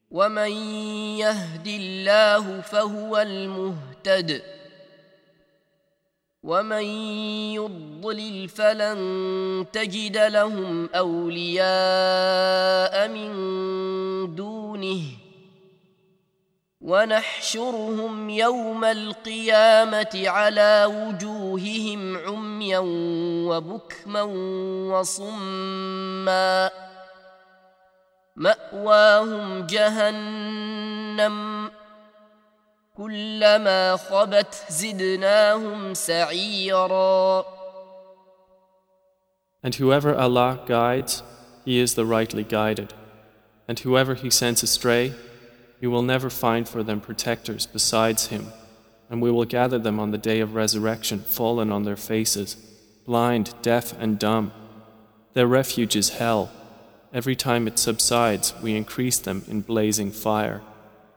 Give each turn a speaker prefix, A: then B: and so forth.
A: ومن يهد الله فهو المهتد ومن يضلل فلن تجد لهم أولياء من دونه ونحشرهم يوم القيامة على وجوههم عميا وبكما وصما مأواهم جهنم كلما خبت زدناهم سعيرا.
B: And whoever Allah guides, he is the rightly guided. And whoever he sends astray, you will never find for them protectors besides him. And we will gather them on the day of resurrection fallen on their faces, blind, deaf and dumb. Their refuge is hell. Every time it subsides, we increase them in blazing fire.